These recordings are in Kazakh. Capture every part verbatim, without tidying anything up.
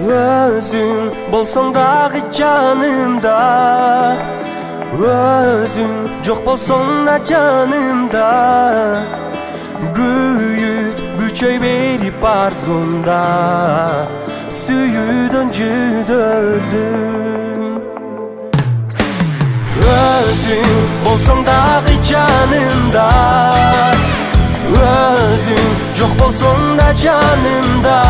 Özün bolsong dagı canımda, özün жоқ bolsong da canımda. Güyüt güçöy berip arzumda, süyüdön jüdöldüm. Özün bolsong dagı canımda, özün жоқ bolsong da canımda.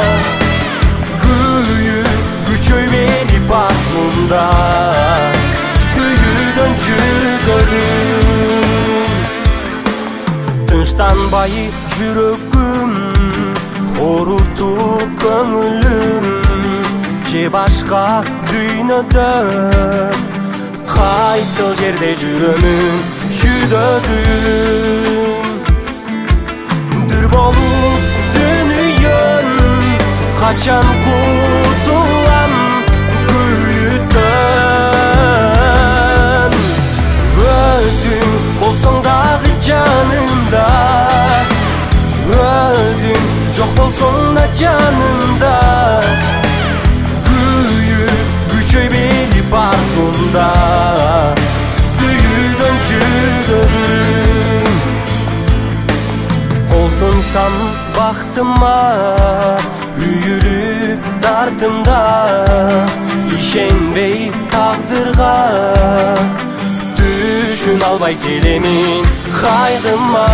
Güçöy berip arzumda, süyüdön jüdöldüm. Tınçtanbay жүрөгүм, оруту көңүлүм. Же башка дүйнөдө кайсыл жерде жүрөмүн жүйдөдүм. Дүр болуп дүнүйөм, качан кутулам күйүттөн. Өзүң болсоң дагы жанымда, özün жоқ болсоң да жанымда. Күйүп күчөй берип арзумда, сүйүүдөн жүйдөдүм. Кол сунсам бактыма, үйүлүп дартымда. Ишенбей тагдырга, түшүн албай келемин кайгыма.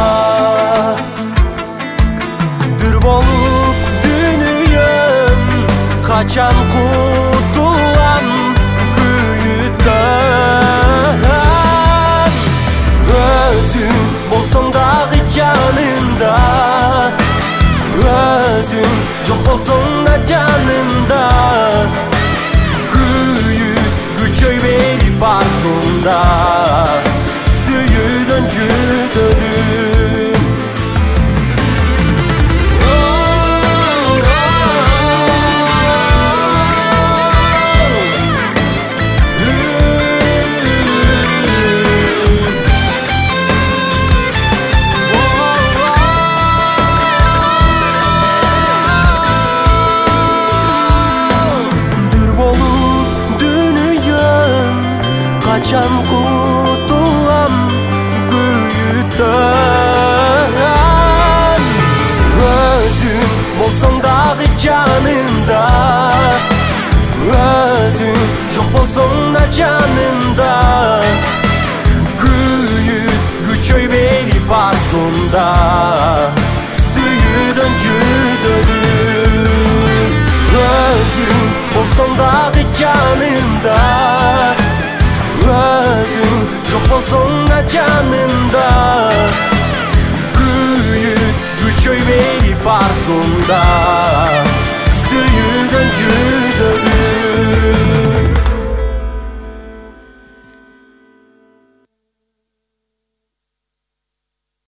Дүр болуп дүнүйөм, качан кутулам күйүттөн. Өзүң болсоң дагы жанымда, өзүң жоқ болсоң да жанымда. Күйүп күчөй берип арзумда, сүйүүдөн жүйдөдүм. Качан кутулам күйүттөн. Өзүң болсоң дагы жанымда, өзүң жоқ болсоң да жанымда. Күйүп күчөй берип арзумда, сүйүүдөн жүйдөдүм. Өзүң болсоң дагы жанымда, özün жоқ болсоң да жанымда. Күйүп күчөй берип арзумда,